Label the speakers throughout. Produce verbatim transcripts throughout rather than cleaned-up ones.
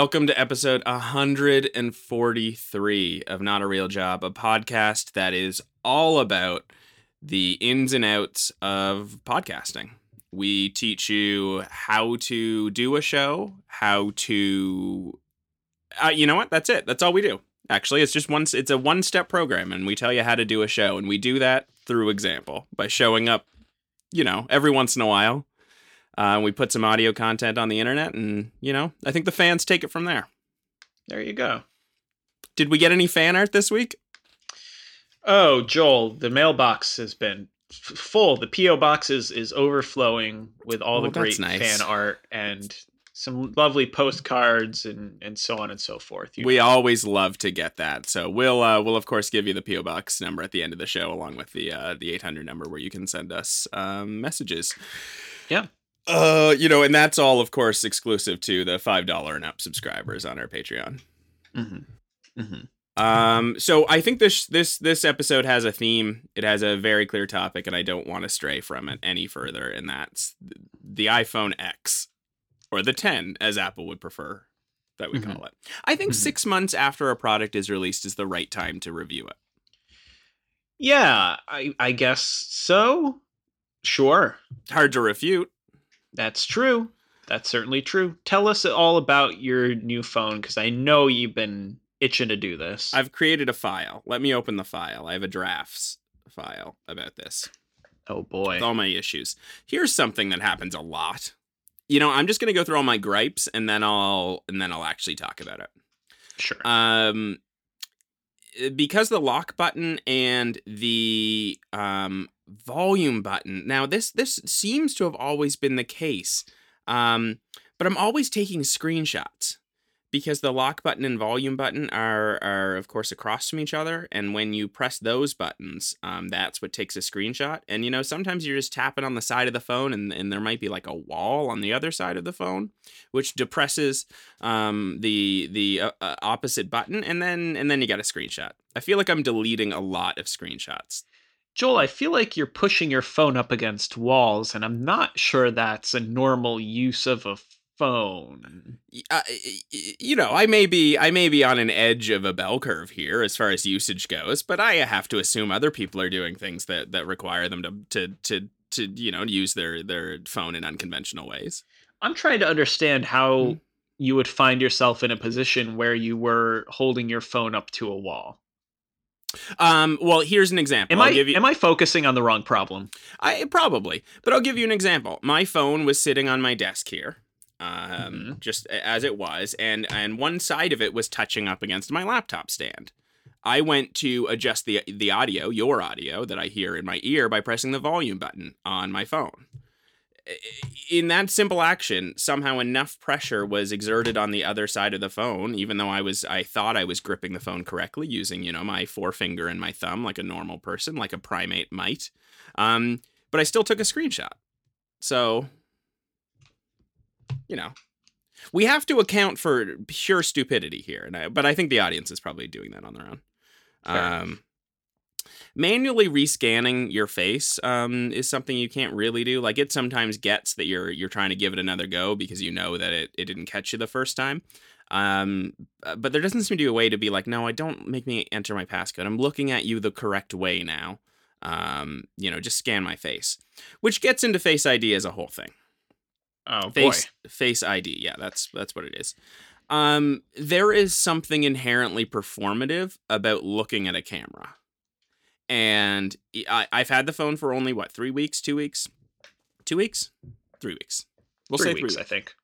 Speaker 1: Welcome to episode one hundred forty-three of Not a Real Job, a podcast that is all about the ins and outs of podcasting. We teach you how to do a show, how to... Uh, you know what? That's it. That's all we do. Actually, it's just one. It's a one-step program, and we tell you how to do a show, and we do that through example by showing up, you know, every once in a while. Uh, we put some audio content on the internet, and, you know, I think the fans take it from there.
Speaker 2: There you go.
Speaker 1: Did we get any fan art this week?
Speaker 2: Oh, Joel, the mailbox has been f- full. The P O box is, is overflowing with all
Speaker 1: Oh,
Speaker 2: the great
Speaker 1: that's nice.
Speaker 2: fan art and some lovely postcards and, and so on and so forth. You
Speaker 1: We
Speaker 2: know.
Speaker 1: always love to get that. So we'll, uh, we'll of course, give you the P O box number at the end of the show, along with the uh, the eight hundred number where you can send us um, messages.
Speaker 2: Yeah.
Speaker 1: Uh, you know, and that's all, of course, exclusive to the five dollars and up subscribers on our Patreon.
Speaker 2: Mm-hmm. Mm-hmm.
Speaker 1: Um, so I think this this this episode has a theme. It has a very clear topic, and I don't want to stray from it any further. And that's the iPhone X, or the ten, as Apple would prefer that we mm-hmm. call it. I think mm-hmm. six months after a product is released is the right time to review it.
Speaker 2: Yeah, I I guess so. Sure.
Speaker 1: Hard to refute.
Speaker 2: That's true. That's certainly true. Tell us all about your new phone, because I know you've been itching to do this.
Speaker 1: I've created a file. Let me open the file. I have a drafts file about this.
Speaker 2: Oh, boy.
Speaker 1: With all my issues. Here's something that happens a lot. You know, I'm just going to go through all my gripes, and then I'll and then I'll actually talk about it.
Speaker 2: Sure.
Speaker 1: Um, because the lock button and the um. volume button. Now, this this seems to have always been the case, um, but I'm always taking screenshots because the lock button and volume button are, are of course, across from each other. And when you press those buttons, um, that's what takes a screenshot. And, you know, sometimes you're just tapping on the side of the phone and, and there might be like a wall on the other side of the phone, which depresses um, the the uh, uh, opposite button. And then and then you got a screenshot. I feel like I'm deleting a lot of screenshots.
Speaker 2: Joel, I feel like you're pushing your phone up against walls, and I'm not sure that's a normal use of a phone.
Speaker 1: Uh, you know, I may be I may be on an edge of a bell curve here as far as usage goes, but I have to assume other people are doing things that, that require them to, to to to you know use their their phone in unconventional ways.
Speaker 2: I'm trying to understand how mm-hmm. you would find yourself in a position where you were holding your phone up to a wall.
Speaker 1: Um, well, here's an example.
Speaker 2: Am
Speaker 1: I'll
Speaker 2: I
Speaker 1: give you...
Speaker 2: am I focusing on the wrong problem?
Speaker 1: I probably, but I'll give you an example. My phone was sitting on my desk here, um, mm-hmm. just as it was, and and one side of it was touching up against my laptop stand. I went to adjust the the audio, your audio that I hear in my ear by pressing the volume button on my phone. In that simple action, somehow enough pressure was exerted on the other side of the phone, even though I was, I thought I was gripping the phone correctly using, you know, my forefinger and my thumb like a normal person, like a primate might. Um, but I still took a screenshot. So, you know, we have to account for pure stupidity here. And I, but I think the audience is probably doing that on their own. Um, Manually rescanning your face um, is something you can't really do. Like, it sometimes gets that you're you're trying to give it another go because you know that it, it didn't catch you the first time. Um, but there doesn't seem to be a way to be like, no, I don't make me enter my passcode. I'm looking at you the correct way now. Um, you know, just scan my face, which gets into Face I D as a whole thing.
Speaker 2: Oh,
Speaker 1: face,
Speaker 2: boy.
Speaker 1: Face I D. Yeah, that's that's what it is. Um, there is something inherently performative about looking at a camera. And I, I've had the phone for only, what, three weeks, two weeks? Two weeks? Three weeks. We'll
Speaker 2: three
Speaker 1: say
Speaker 2: weeks,
Speaker 1: three weeks,
Speaker 2: I think.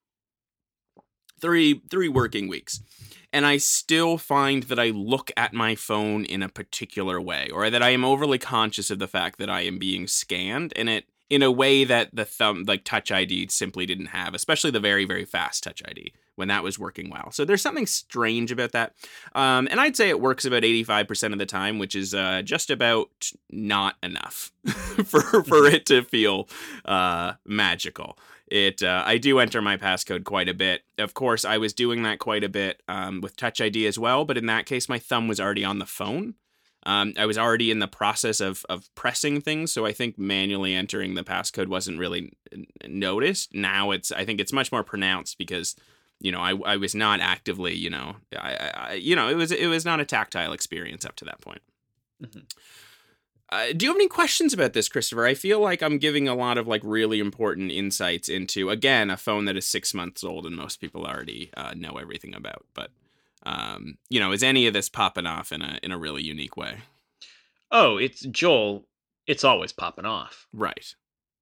Speaker 1: Three, three working weeks. And I still find that I look at my phone in a particular way, or that I am overly conscious of the fact that I am being scanned, and it in a way that the thumb, like Touch I D simply didn't have, especially the very, very fast Touch I D when that was working well. So there's something strange about that. Um, and I'd say it works about eighty-five percent of the time, which is uh, just about not enough for, for it to feel uh, magical. It, uh, I do enter my passcode quite a bit. Of course, I was doing that quite a bit um, with Touch I D as well, but in that case, my thumb was already on the phone. Um, I was already in the process of of pressing things, so I think manually entering the passcode wasn't really noticed. Now it's, I think it's much more pronounced because you know, I, I was not actively, you know, I, I, you know, it was it was not a tactile experience up to that point.
Speaker 2: Mhm.
Speaker 1: Uh, do you have any questions about this, Christopher? I feel like I'm giving a lot of like really important insights into, again, a phone that is six months old and most people already uh, know everything about. But, um, you know, is any of this popping off in a in a really unique way?
Speaker 2: Oh, it's Joel. It's always popping off.
Speaker 1: Right.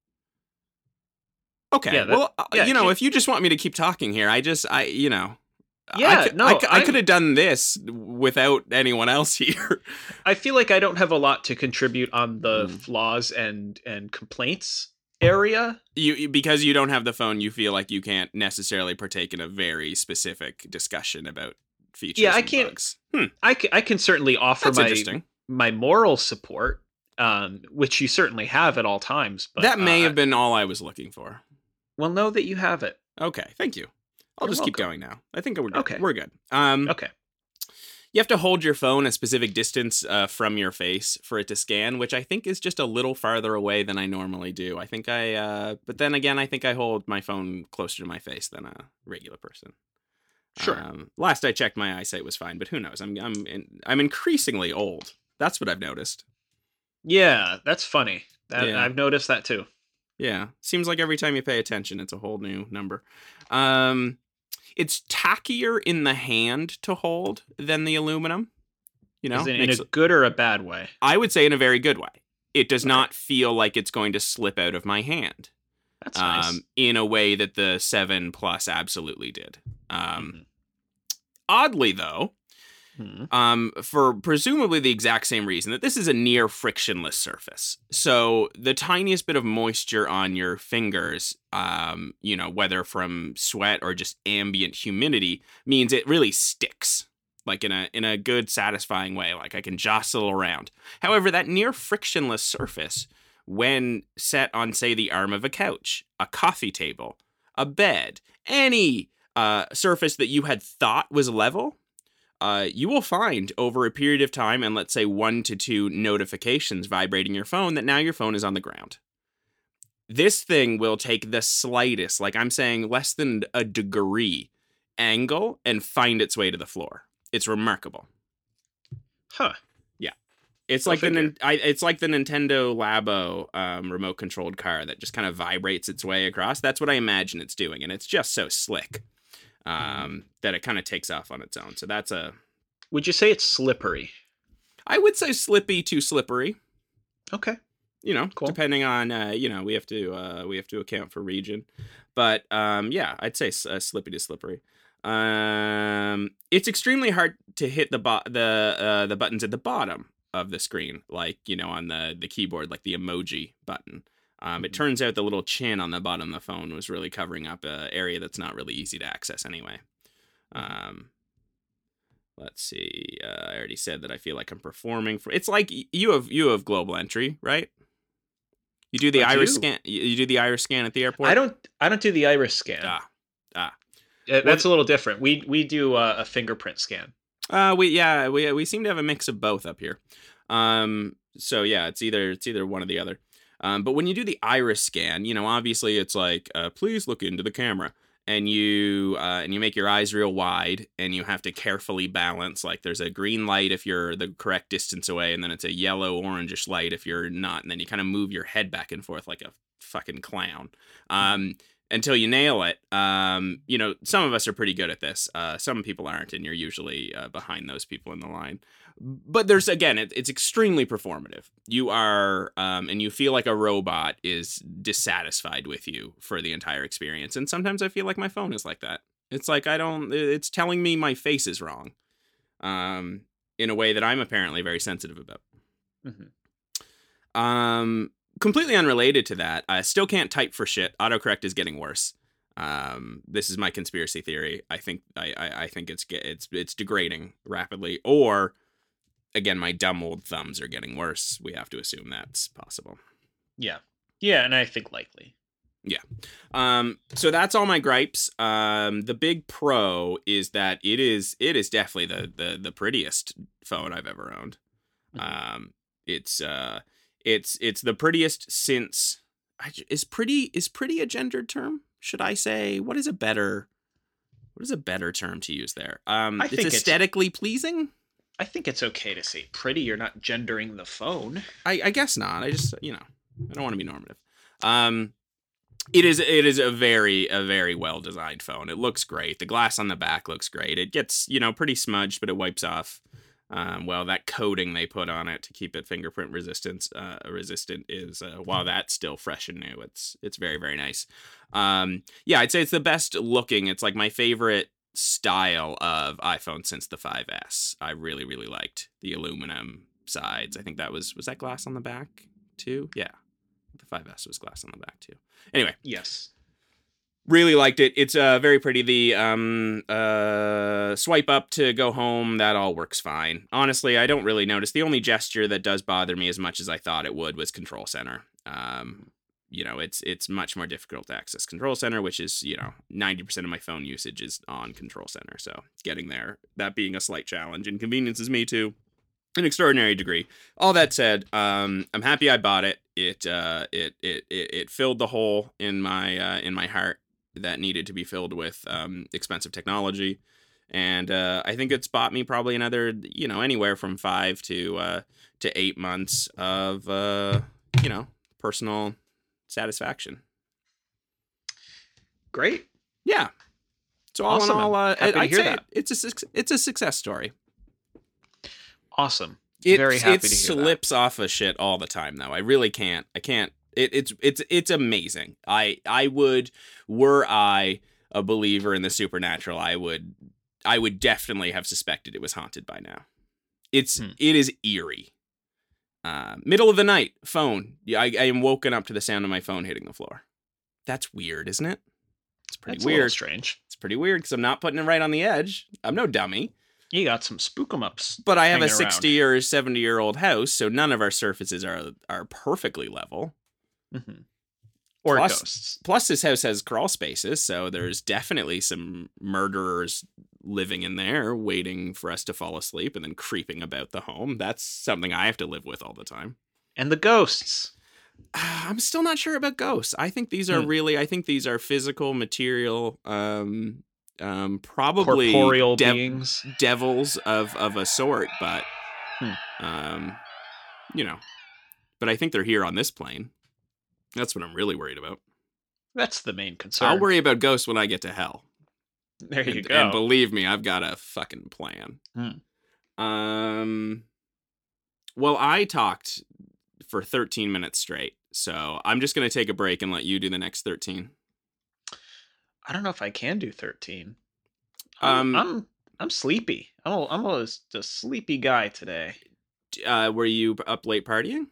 Speaker 1: Okay.
Speaker 2: Yeah, that
Speaker 1: Well, uh,
Speaker 2: yeah,
Speaker 1: you know,
Speaker 2: keep
Speaker 1: if you just want me to keep talking here, I just, I, you know, I
Speaker 2: Yeah,
Speaker 1: could, I,
Speaker 2: no,
Speaker 1: cou- I could
Speaker 2: I'm
Speaker 1: have done this without anyone else here.
Speaker 2: I feel like I don't have a lot to contribute on the
Speaker 1: Mm.
Speaker 2: flaws and and complaints area.
Speaker 1: You you- because you don't have the phone, you feel like you can't necessarily partake in a very specific discussion about
Speaker 2: Yeah,
Speaker 1: features
Speaker 2: I
Speaker 1: and
Speaker 2: can't
Speaker 1: bugs. Hmm,
Speaker 2: I ca I can certainly offer
Speaker 1: that's
Speaker 2: my
Speaker 1: interesting.
Speaker 2: my moral support, um, which you certainly have at all times, but,
Speaker 1: That
Speaker 2: uh,
Speaker 1: may
Speaker 2: I
Speaker 1: have been all I was looking for.
Speaker 2: well, know that you have it.
Speaker 1: Okay, thank you. I'll
Speaker 2: You're
Speaker 1: just keep
Speaker 2: welcome.
Speaker 1: going now. I think we're good.
Speaker 2: Okay.
Speaker 1: We're good. Um,
Speaker 2: Okay.
Speaker 1: you have to hold your phone a specific distance uh, from your face for it to scan, which I think is just a little farther away than I normally do. I think I, uh, but then again, I think I hold my phone closer to my face than a regular person.
Speaker 2: Sure.
Speaker 1: Um, last I checked, my eyesight was fine, but who knows? I'm I'm in, I'm increasingly old. That's what I've noticed.
Speaker 2: Yeah, that's funny. That
Speaker 1: Yeah,
Speaker 2: I've noticed that too.
Speaker 1: yeah. Seems like every time you pay attention, it's a whole new number. Um, it's tackier in the hand to hold than the aluminum. You
Speaker 2: Is
Speaker 1: know,
Speaker 2: it in a
Speaker 1: makes
Speaker 2: good or a bad way?
Speaker 1: I would say in a very good way. It does
Speaker 2: Okay.
Speaker 1: not feel like it's going to slip out of my hand.
Speaker 2: That's nice.
Speaker 1: Um, in a way that the seven Plus absolutely did. Um,
Speaker 2: Mhm.
Speaker 1: oddly though,
Speaker 2: Mhm.
Speaker 1: um, for presumably the exact same reason that this is a near frictionless surface. So the tiniest bit of moisture on your fingers, um, you know, whether from sweat or just ambient humidity, means it really sticks. Like in a in a good, satisfying way. Like I can jostle around. However, that near frictionless surface, when set on, say, the arm of a couch, a coffee table, a bed, any uh, surface that you had thought was level, uh, you will find over a period of time, and let's say one to two notifications vibrating your phone, that now your phone is on the ground. This thing will take the slightest, like I'm saying less than a degree angle, and find its way to the floor. It's remarkable.
Speaker 2: Huh.
Speaker 1: Yeah. It's
Speaker 2: Go
Speaker 1: like the
Speaker 2: figure.
Speaker 1: Nin- I, it's like the Nintendo Labo um, remote controlled car that just kind of vibrates its way across. That's what I imagine it's doing, and it's just so slick um, that it kind of takes off on its own. So that's a,
Speaker 2: Would you say it's slippery?
Speaker 1: I would say slippy to slippery.
Speaker 2: Okay.
Speaker 1: You know,
Speaker 2: Cool.
Speaker 1: depending on uh, you know, we have to uh, we have to account for region, but um, yeah, I'd say uh, slippy to slippery. Um, it's extremely hard to hit the bo- the uh, the buttons at the bottom of the screen, like you know on the the keyboard, like the emoji button. Um, it
Speaker 2: Mhm.
Speaker 1: turns out the little chin on the bottom of the phone was really covering up an area that's not really easy to access anyway. Um, let's see. Uh, I already said that I feel like I'm performing for. It's like y- you have you have global entry, right? You do the
Speaker 2: I
Speaker 1: iris
Speaker 2: do.
Speaker 1: scan. You you do the iris scan at the airport.
Speaker 2: I don't I don't do the iris scan.
Speaker 1: Ah, ah.
Speaker 2: Uh,
Speaker 1: Well,
Speaker 2: That's a little different. We we do uh, a fingerprint scan.
Speaker 1: uh, we yeah we we seem to have a mix of both up here. Um, so yeah, it's either it's either one or the other. Um, but when you do the iris scan, you know, obviously it's like, uh, please look into the camera, and you uh, and you make your eyes real wide, and you have to carefully balance. Like there's a green light if you're the correct distance away, and then it's a yellow orangish light if you're not, and then you kind of move your head back and forth like a fucking clown. Um, until you nail it. Um, you know, some of us are pretty good at this. Uh, some people aren't, and you're usually uh, behind those people in the line. But there's again, it, it's extremely performative. You are, um, and you feel like a robot is dissatisfied with you for the entire experience. And sometimes I feel like my phone is like that. It's like I don't. It's telling me my face is wrong, um, in a way that I'm apparently very sensitive about.
Speaker 2: Mm-hmm.
Speaker 1: Um, completely unrelated to that, I still can't type for shit. Autocorrect is getting worse. Um, this is my conspiracy theory. I think I, I, I think it's it's it's degrading rapidly. Or again, my dumb old thumbs are getting worse. We have to assume that's possible.
Speaker 2: Yeah. Yeah, and I think likely.
Speaker 1: Yeah. Um, so that's all my gripes. Um, the big pro is that it is it is definitely the the the prettiest phone I've ever owned.
Speaker 2: Mhm.
Speaker 1: Um, it's uh, it's it's the prettiest since. I j- Is pretty is pretty a gendered term? Should I say what is a better what is a better term to use there? Um,
Speaker 2: I
Speaker 1: it's
Speaker 2: think it's
Speaker 1: aesthetically pleasing.
Speaker 2: I think it's okay to say pretty. You're not gendering the phone.
Speaker 1: I, I guess not. I just, you know, I don't want to be normative. Um, it is it is a very a very well designed phone. It looks great. The glass on the back looks great. It gets, you know, pretty smudged, but it wipes off. Um, well, that coating they put on it to keep it fingerprint resistance uh, resistant is uh, while that's still fresh and new. It's it's very very nice. Um, yeah, I'd say it's the best looking. It's like my favorite style of iPhone since the five S. I really really liked the aluminum sides. I think that was was that glass on the back too. Yeah, the five S was glass on the back too. Anyway,
Speaker 2: Yes.
Speaker 1: really liked it. It's uh, very pretty. The um, uh, swipe up to go home, that all works fine. Honestly, I don't really notice. The only gesture that does bother me as much as I thought it would was Control Center. Um, you know, it's it's much more difficult to access Control Center, which is, you know, ninety percent of my phone usage is on Control Center. So getting there, that being a slight challenge, inconveniences me to an extraordinary degree. All that said, um, I'm happy I bought it. It uh, it, it it it filled the hole in my uh, in my heart that needed to be filled with um, expensive technology. And uh, I think it's bought me probably another, you know, anywhere from five to uh, to eight months of, uh, you know, personal satisfaction.
Speaker 2: Great.
Speaker 1: Yeah. So all
Speaker 2: Awesome.
Speaker 1: in all, uh,
Speaker 2: Happy to
Speaker 1: I'd
Speaker 2: hear
Speaker 1: say
Speaker 2: that.
Speaker 1: it's a suc- it's a success story.
Speaker 2: Awesome.
Speaker 1: It,
Speaker 2: Very happy
Speaker 1: it
Speaker 2: to hear that.
Speaker 1: slips off of shit all the time, though. I really can't. I can't. It, it's it's it's amazing. I I would, were I a believer in the supernatural, I would I would definitely have suspected it was haunted by now. It's
Speaker 2: Hmm.
Speaker 1: it is eerie. Uh, middle of the night, phone. I, I am woken up to the sound of my phone hitting the floor. That's weird, isn't it? It's pretty
Speaker 2: That's a little
Speaker 1: weird.
Speaker 2: strange.
Speaker 1: It's pretty weird because I'm not putting it right on the edge. I'm no dummy.
Speaker 2: You got some spook 'em ups.
Speaker 1: But I have a
Speaker 2: hanging around.
Speaker 1: sixty or seventy year old house, so none of our surfaces are are perfectly level.
Speaker 2: Mm-hmm. Or
Speaker 1: Plus-
Speaker 2: ghosts.
Speaker 1: Plus, this house has crawl spaces, so there's definitely some murderers living in there, waiting for us to fall asleep and then creeping about the home. That's something I have to live with all the time.
Speaker 2: And the ghosts.
Speaker 1: I'm still not sure about ghosts. I think these are
Speaker 2: Hmm.
Speaker 1: really, I think these are physical, material, um, um, probably
Speaker 2: Corporeal
Speaker 1: dev-
Speaker 2: beings.
Speaker 1: devils of of a sort, but,
Speaker 2: Hmm.
Speaker 1: um, you know, but I think they're here on this plane. That's what I'm really worried about.
Speaker 2: That's the main concern.
Speaker 1: I'll worry about ghosts when I get to hell.
Speaker 2: There you
Speaker 1: and,
Speaker 2: go.
Speaker 1: and believe me, I've got a fucking plan.
Speaker 2: Hmm.
Speaker 1: Um, well, I talked for thirteen minutes straight, so I'm just gonna take a break and let you do the next thirteen.
Speaker 2: I don't know if I can do thirteen.
Speaker 1: Um,
Speaker 2: I'm I'm, I'm sleepy. I'm a, I'm a, a sleepy guy today.
Speaker 1: Uh, were you up late partying?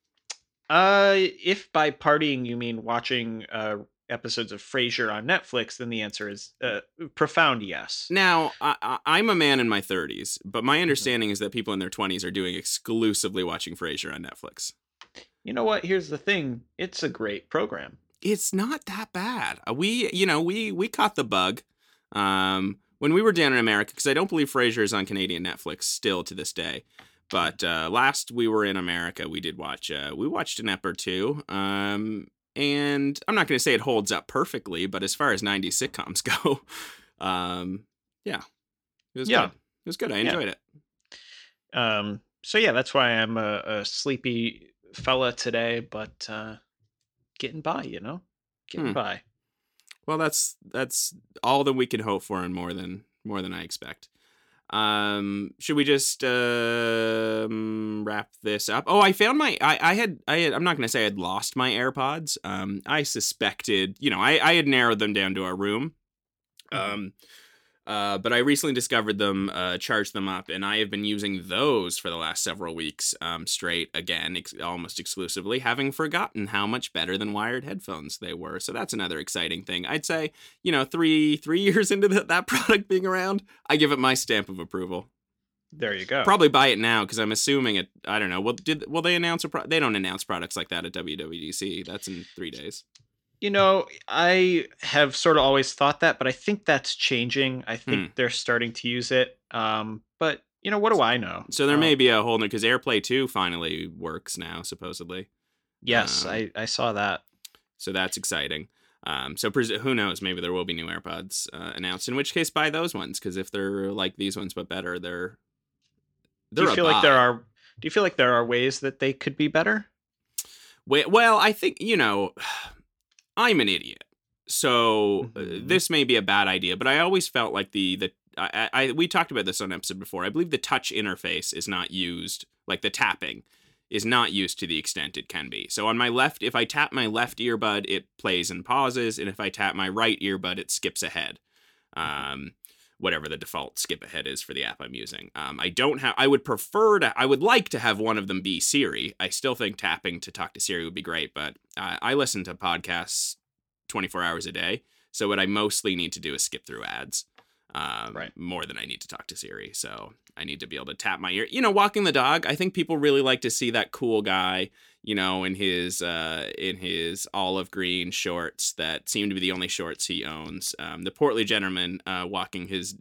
Speaker 2: Uh, if by partying you mean watching uh episodes of Frasier on Netflix, then the answer is uh profound yes.
Speaker 1: Now, I, I, I'm a man in my thirties, but my understanding is that people in their twenties are doing exclusively watching Frasier on Netflix.
Speaker 2: You know what? Here's the thing. It's a great program.
Speaker 1: It's not that bad. Uh, We, you know, we we caught the bug um, when we were down in America, because I don't believe Frasier is on Canadian Netflix still to this day. But uh, last we were in America, we did watch. Uh, we watched an ep or two, um, and I'm not going to say it holds up perfectly, but as far as nineties sitcoms go, um, yeah, it was
Speaker 2: Yeah.
Speaker 1: good. It was good. I
Speaker 2: Yeah.
Speaker 1: enjoyed it.
Speaker 2: Um, so yeah, that's why I'm a, a sleepy fella today, but uh, getting by, you know, getting
Speaker 1: Hmm.
Speaker 2: by.
Speaker 1: Well, that's that's all that we can hope for, and more than more than I expect. Um, should we just um, wrap this up? Oh, I found my. I, I had. I had. I'm not going to say I had lost my AirPods. Um, I suspected. You know, I I had narrowed them down to a room. Um, uh, but I recently discovered them, uh, charged them up, and I have been using those for the last several weeks, um, straight again, ex- almost exclusively, having forgotten how much better than wired headphones they were. So that's another exciting thing. I'd say, you know, three three years into the, that product being around, I give it my stamp of approval.
Speaker 2: There you go.
Speaker 1: Probably buy it now because I'm assuming it. I don't know. Well, did will they announce a? Pro- they don't announce products like that at W W D C. That's in three days.
Speaker 2: You know, I have sort of always thought that, but I think that's changing. I think
Speaker 1: Hmm.
Speaker 2: they're starting to use it. Um, but you know, what do I know?
Speaker 1: So there
Speaker 2: Um,
Speaker 1: may be a whole new because AirPlay two finally works now, supposedly.
Speaker 2: Yes,
Speaker 1: um,
Speaker 2: I I saw that.
Speaker 1: So that's exciting. Um, so pres- who knows? Maybe there will be new AirPods uh, announced. In which case, buy those ones because if they're like these ones but better, they're
Speaker 2: Do you
Speaker 1: they're a
Speaker 2: feel like there
Speaker 1: buy.
Speaker 2: are do you feel like there are ways that they could be better?
Speaker 1: Wait, well, I think you know, I'm an idiot, so uh,
Speaker 2: Mhm.
Speaker 1: this may be a bad idea, but I always felt like the the I, I we talked about this on an episode before. I believe the touch interface is not used, like the tapping is not used to the extent it can be. So on my left, if I tap my left earbud, it plays and pauses, and if I tap my right earbud, it skips ahead. Um, whatever the default skip ahead is for the app I'm using. Um, I don't have. I would prefer to. I would like to have one of them be Siri. I still think tapping to talk to Siri would be great, but uh, I listen to podcasts twenty-four hours a day. So what I mostly need to do is skip through ads. Um,
Speaker 2: Right.
Speaker 1: more than I need to talk to Siri. So I need to be able to tap my ear. You know, walking the dog. I think people really like to see that cool guy, you know, in his uh, in his olive green shorts that seem to be the only shorts he owns. Um, the portly gentleman uh, walking his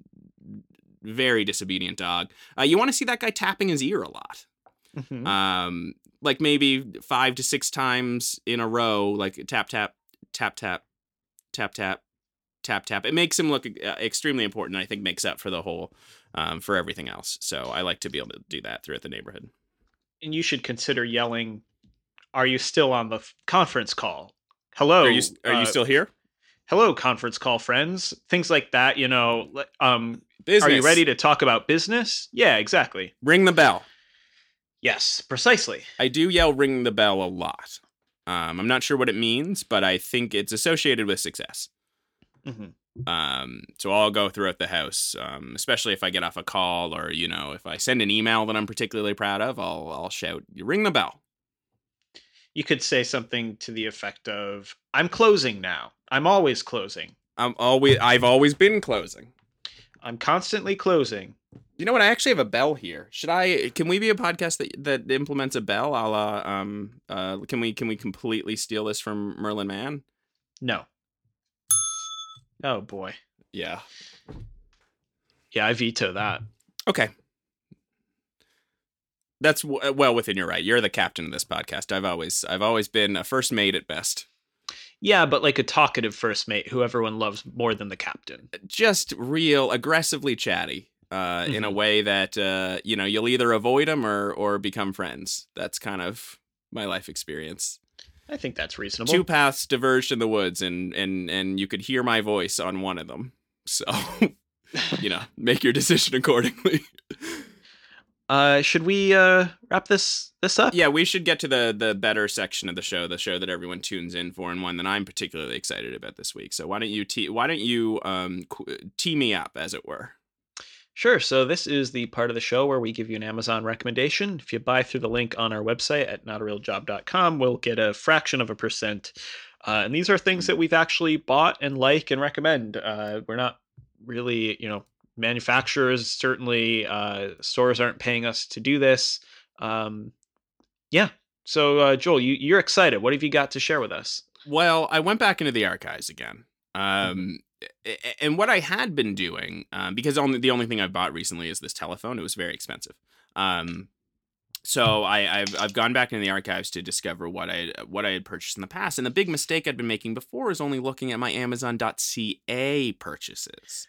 Speaker 1: very disobedient dog. Uh, you want to see that guy tapping his ear a lot.
Speaker 2: Mhm.
Speaker 1: Um, like maybe five to six times in a row, like tap tap tap tap tap tap tap tap. It makes him look uh, extremely important. I think makes up for the whole um, for everything else. So I like to be able to do that throughout the neighborhood.
Speaker 2: And you should consider yelling, "Are you still on the f- conference call?
Speaker 1: Are you
Speaker 2: Hello,
Speaker 1: are you
Speaker 2: uh,
Speaker 1: still here?
Speaker 2: hello, conference call friends." Things like that. You know, li- um, are you
Speaker 1: Business.
Speaker 2: ready to talk about business? Yeah, exactly.
Speaker 1: Ring the bell.
Speaker 2: Yes, precisely.
Speaker 1: I do yell ring the bell a lot. Um, I'm not sure what it means, but I think it's associated with success.
Speaker 2: Mhm.
Speaker 1: Um, so I'll go throughout the house, um, especially if I get off a call or, you know, if I send an email that I'm particularly proud of, I'll, I'll shout, ring the bell.
Speaker 2: You could say something to the effect of, "I'm closing now. I'm always closing.
Speaker 1: I'm always, I've always been closing.
Speaker 2: I'm constantly closing."
Speaker 1: You know what? I actually have a bell here. Should I? Can we be a podcast that that implements a bell? A la, um, uh, can we can we completely steal this from Merlin Mann?
Speaker 2: No. Oh boy.
Speaker 1: Yeah.
Speaker 2: Yeah, I veto that.
Speaker 1: Okay. That's w- well within your right. You're the captain of this podcast. I've always I've always been a first mate at best.
Speaker 2: Yeah, but like a talkative first mate who everyone loves more than the captain.
Speaker 1: Just real aggressively chatty. Uh, in a
Speaker 2: Mhm.
Speaker 1: way that uh, you know, you'll either avoid them or or become friends. That's kind of my life experience.
Speaker 2: I think that's reasonable.
Speaker 1: Two paths diverged in the woods, and and and you could hear my voice on one of them. So, you know, make your decision accordingly.
Speaker 2: Uh, should we uh wrap this this up?
Speaker 1: Yeah, we should get to the the better section of the show, the show that everyone tunes in for, and one that I'm particularly excited about this week. So why don't you tee why don't you um qu- tee me up, as it were?
Speaker 2: Sure. So this is the part of the show where we give you an Amazon recommendation. If you buy through the link on our website at not a real job dot com, we'll get a fraction of a percent. Uh, and these are things that we've actually bought and like and recommend. Uh, we're not really, you know, manufacturers. Certainly, uh, stores aren't paying us to do this. Um, yeah. So, uh, Joel, you, you're excited. What have you got to share with us?
Speaker 1: Well, I went back into the archives again.
Speaker 2: Mhm.
Speaker 1: Um, a- a- and what I had been doing, um, because only the only thing I've bought recently is this telephone. It was very expensive. Um, so I, I've I've gone back into the archives to discover what I what I had purchased in the past. And the big mistake I'd been making before is only looking at my Amazon dot c a purchases.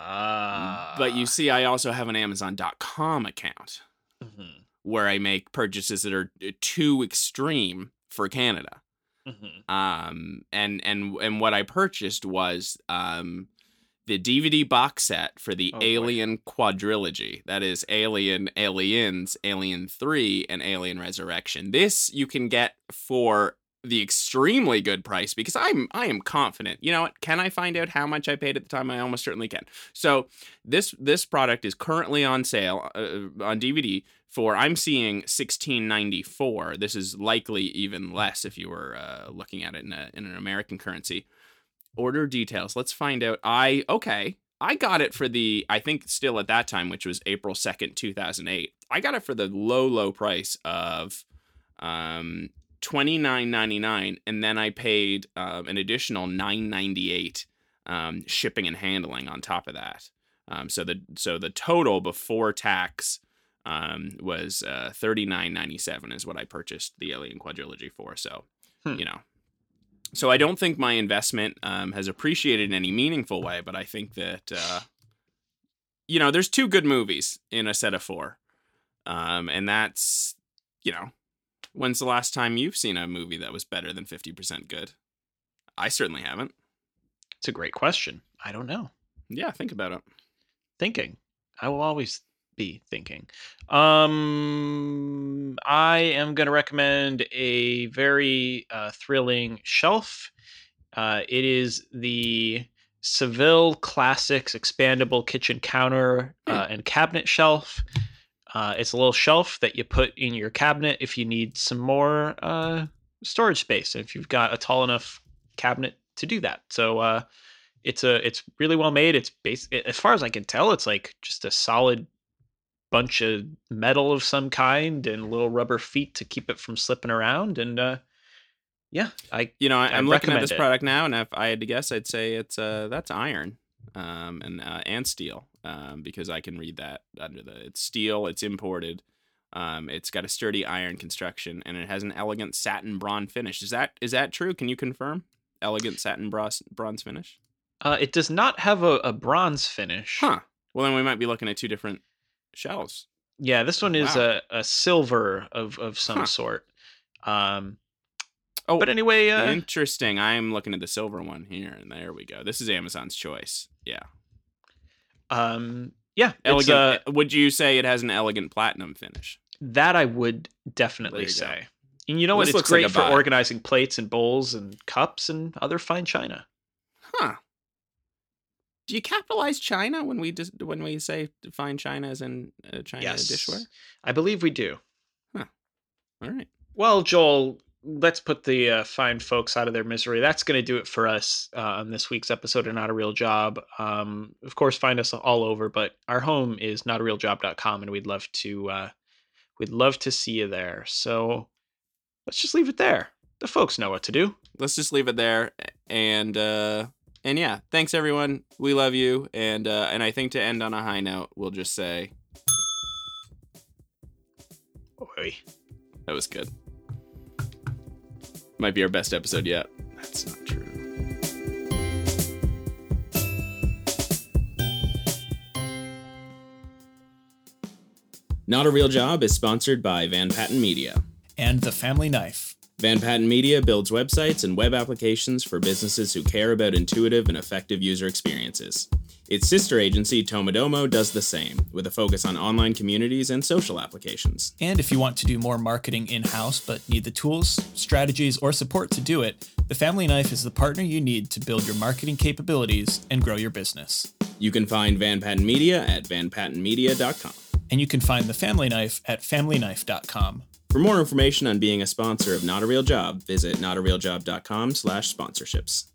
Speaker 2: Ah.
Speaker 1: But you see, I also have an Amazon dot com account
Speaker 2: Mhm.
Speaker 1: where I make purchases that are uh, too extreme for Canada.
Speaker 2: Mhm.
Speaker 1: Um, and and and what I purchased was um, the D V D box set for the
Speaker 2: Oh, boy.
Speaker 1: Alien quadrilogy. That is Alien, Aliens, Alien three, and Alien Resurrection. This you can get for the extremely good price because I'm I am confident. You know what? Can I find out how much I paid at the time? I almost certainly can. So this this product is currently on sale uh, on D V D for I'm seeing sixteen ninety-four. This is likely even less if you were uh, looking at it in a, in an American currency. Order details. Let's find out. I okay. I got it for the I think still at that time, which was April second, two thousand eight. I got it for the low low price of um twenty-nine ninety-nine, and then I paid um, an additional nine ninety-eight um, shipping and handling on top of that. Um, so the so the total before tax um, was uh, thirty-nine ninety-seven is what I purchased the Alien quadrilogy for. So
Speaker 2: Hmm.
Speaker 1: you know, So I don't think my investment um, has appreciated in any meaningful way, but I think that, uh, you know, there's two good movies in a set of four. Um, and that's, you know, when's the last time you've seen a movie that was better than fifty percent good? I certainly haven't.
Speaker 2: It's a great question. I don't know.
Speaker 1: Yeah, think about it.
Speaker 2: Thinking. I will always be thinking. Um, I am going to recommend a very uh, thrilling shelf. Uh, it is the Seville Classics expandable kitchen counter uh, and cabinet shelf. Uh, it's a little shelf that you put in your cabinet if you need some more uh, storage space, if you've got a tall enough cabinet to do that. So uh, it's a it's really well made. It's base as far as I can tell, it's like just a solid bunch of metal of some kind and little rubber feet to keep it from slipping around. And uh, yeah, I
Speaker 1: you know I, I'm looking at this
Speaker 2: it.
Speaker 1: product now, and if I had to guess, I'd say it's uh that's iron, um and uh, and steel, um because I can read that under the it's steel, it's imported, um it's got a sturdy iron construction, and it has an elegant satin bronze finish. Is that is that true? Can you confirm? Elegant satin bronze bronze finish.
Speaker 2: Uh, it does not have a, a bronze finish.
Speaker 1: Huh. Well, then we might be looking at two different shells.
Speaker 2: Yeah, this one is
Speaker 1: Wow.
Speaker 2: a, a silver of, of some
Speaker 1: Huh.
Speaker 2: sort. Um,
Speaker 1: oh,
Speaker 2: but anyway, uh,
Speaker 1: interesting. I'm looking at the silver one here, and there we go. This is Amazon's choice. Yeah.
Speaker 2: Um, yeah.
Speaker 1: Elegant.
Speaker 2: Uh,
Speaker 1: would you say it has an elegant platinum finish?
Speaker 2: That I would definitely say. Go. And you know
Speaker 1: well,
Speaker 2: what? It's great like for buy. organizing plates and bowls and cups and other fine china.
Speaker 1: Huh. Do you capitalize china when we just when we say fine china as in uh, china
Speaker 2: yes.
Speaker 1: dishware?
Speaker 2: I believe we do.
Speaker 1: Huh. All right.
Speaker 2: Well, Joel, let's put the uh, fine folks out of their misery. That's going to do it for us uh, on this week's episode of Not a Real Job. Um, of course, find us all over, but our home is not a real job dot com, and we'd love to uh, we'd love to see you there. So let's just leave it there. The folks know what to do.
Speaker 1: Let's just leave it there, and. Uh... And yeah, thanks everyone. We love you, and uh, and I think to end on a high note, we'll just say,
Speaker 2: Oy.
Speaker 1: That was good. Might be our best episode yet. That's not true. Not a Real Job is sponsored by Van Patten Media
Speaker 3: and The Family Knife.
Speaker 1: Van Patten Media builds websites and web applications for businesses who care about intuitive and effective user experiences. Its sister agency, Tomodomo, does the same, with a focus on online communities and social applications.
Speaker 3: And if you want to do more marketing in-house but need the tools, strategies, or support to do it, The Family Knife is the partner you need to build your marketing capabilities and grow your business.
Speaker 1: You can find Van Patten Media at van patten media dot com.
Speaker 3: And you can find The Family Knife at family knife dot com.
Speaker 1: For more information on being a sponsor of Not a Real Job, visit not a real job dot com slash sponsorships.